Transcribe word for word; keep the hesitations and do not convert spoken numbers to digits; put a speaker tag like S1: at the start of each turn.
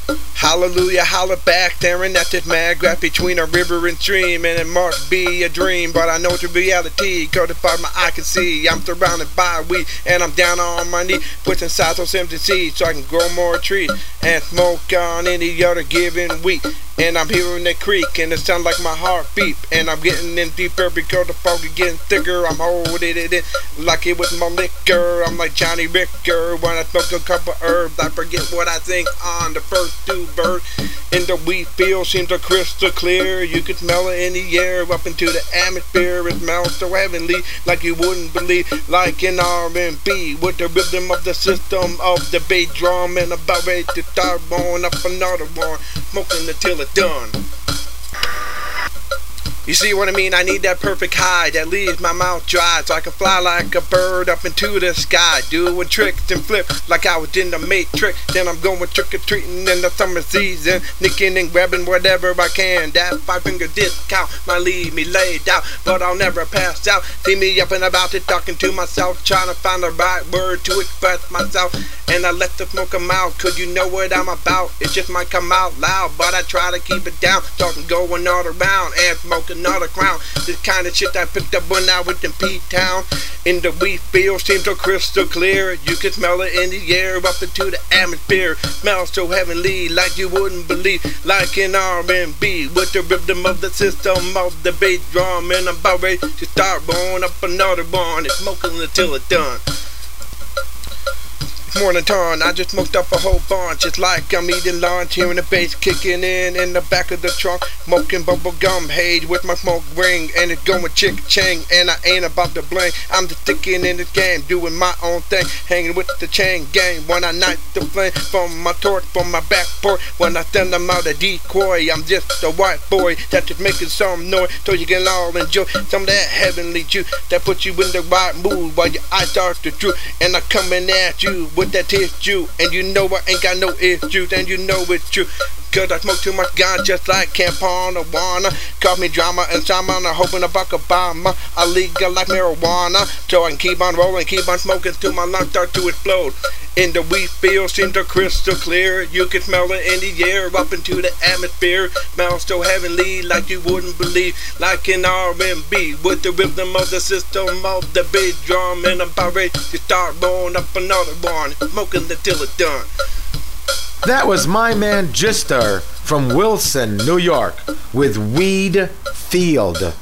S1: Hallelujah, holla back, staring at this mad graph between a river and stream, and it must be a dream, but I know it's a reality, cause as far as my eye can see, I'm surrounded by weed, and I'm down on my knee, pushing inside those empty seeds, so I can grow more trees, and smoke on any other given week, and I'm hearing the creak, and it sounds like my heart beat, and I'm getting in deeper, because the fog is getting thicker, I'm holding it in, like it was my liquor, I'm like Johnny Ricker, when I smoke a couple herbs, I forget what I think on the first two bird in the wheat field seems so crystal clear. You could smell it in the air up into the atmosphere. It smells so heavenly, like you wouldn't believe. Like an R and B with the rhythm of the system of the bass drum, and about ready to start blowing up another one, smoking until it's done. You see what I mean? I need that perfect high that leaves my mouth dry, so I can fly like a bird up into the sky, doing tricks and flips like I was in the Matrix. Then I'm going trick-or-treating in the summer season, nicking and grabbing whatever I can. That five-finger discount might leave me laid out, but I'll never pass out. See me up and about it, talking to myself, trying to find the right word to express myself. And I let the smoke come out, cause you know what I'm about. It just might come out loud, but I try to keep it down, so I can go all around and smoke another crown. This kind of shit I picked up when I was in P-Town. In the wheat field seems so crystal clear. You can smell it in the air up into the atmosphere. Smells so heavenly like you wouldn't believe. Like an R and B with the rhythm of the system of the bass drum. And I'm about ready to start blowing up another one and smoking until it's done. Morning time, I just smoked up a whole bunch. It's like I'm eating lunch, hearing the bass kicking in in the back of the trunk, smoking bubble gum haze with my smoke ring, and it's going chick-chang, and I ain't about to bling. I'm just sticking in this game, doing my own thing, hanging with the chain gang. When I night the flame from my torch, from my back porch, when I send them out a decoy, I'm just a white boy that's just making some noise, so you can all enjoy some of that heavenly juice that puts you in the right mood while your eyes start to droop, and I'm coming at you with that tissue, and you know I ain't got no issues, and you know it's true, cause I smoke too much ganja just like Campana wanna cause me drama and I'm hoping about Obama I legal like marijuana, so I can keep on rolling, keep on smoking till my lungs start to explode. In the wheat field seems so crystal clear. You can smell it in the air up into the atmosphere. Smells so heavenly like you wouldn't believe. Like an R and B with the rhythm of the system of the bass drum. And I'm about ready to start blowing up another one, smoking until it's done.
S2: That was my man Gister from Wilson, New York with Weed Field.